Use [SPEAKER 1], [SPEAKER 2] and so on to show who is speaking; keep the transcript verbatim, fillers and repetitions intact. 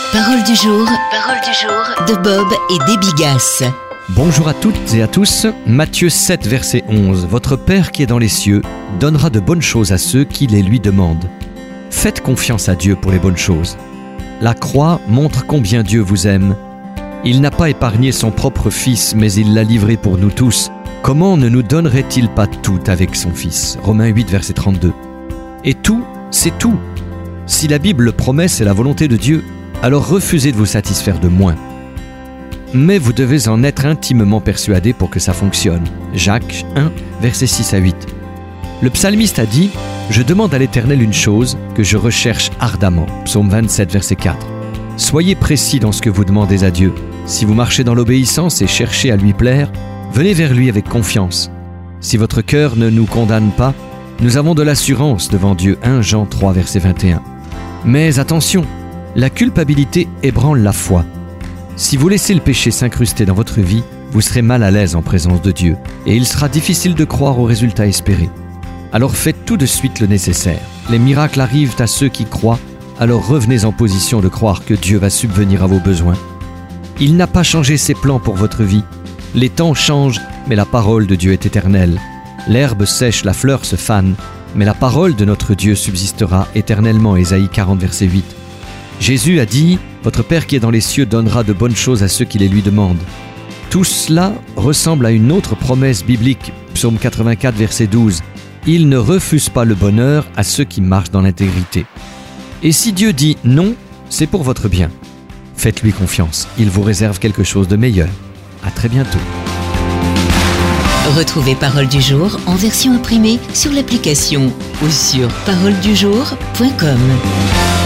[SPEAKER 1] Parole du jour, parole du jour de Bob et Debbie Gass.
[SPEAKER 2] Bonjour à toutes et à tous. Matthieu sept, verset onze. Votre Père qui est dans les cieux donnera de bonnes choses à ceux qui les lui demandent. Faites confiance à Dieu pour les bonnes choses. La croix montre combien Dieu vous aime. Il n'a pas épargné son propre Fils, mais il l'a livré pour nous tous. Comment ne nous donnerait-il pas tout avec son Fils ? Romains huit, verset trente-deux. Et tout, c'est tout. Si la Bible le promet, c'est la volonté de Dieu, alors refusez de vous satisfaire de moins. Mais vous devez en être intimement persuadé pour que ça fonctionne. Jacques un, versets six à huit. Le psalmiste a dit « Je demande à l'Éternel une chose que je recherche ardemment ». Psaume vingt-sept, verset quatre. Soyez précis dans ce que vous demandez à Dieu. Si vous marchez dans l'obéissance et cherchez à lui plaire, venez vers lui avec confiance. Si votre cœur ne nous condamne pas, nous avons de l'assurance devant Dieu. un Jean trois, verset vingt et un. Mais attention, la culpabilité ébranle la foi. Si vous laissez le péché s'incruster dans votre vie, vous serez mal à l'aise en présence de Dieu et il sera difficile de croire aux résultats espérés. Alors faites tout de suite le nécessaire. Les miracles arrivent à ceux qui croient, alors revenez en position de croire que Dieu va subvenir à vos besoins. Il n'a pas changé ses plans pour votre vie. Les temps changent, mais la parole de Dieu est éternelle. L'herbe sèche, la fleur se fane, mais la parole de notre Dieu subsistera éternellement. Ésaïe quarante, verset huit. Jésus a dit « Votre Père qui est dans les cieux donnera de bonnes choses à ceux qui les lui demandent ». Tout cela ressemble à une autre promesse biblique, Psaume quatre-vingt-quatre, verset douze. « Il ne refuse pas le bonheur à ceux qui marchent dans l'intégrité ». Et si Dieu dit « non », c'est pour votre bien. Faites-lui confiance, il vous réserve quelque chose de meilleur. À très bientôt.
[SPEAKER 1] Retrouvez Parole du jour en version imprimée sur l'application ou sur parole du jour point com.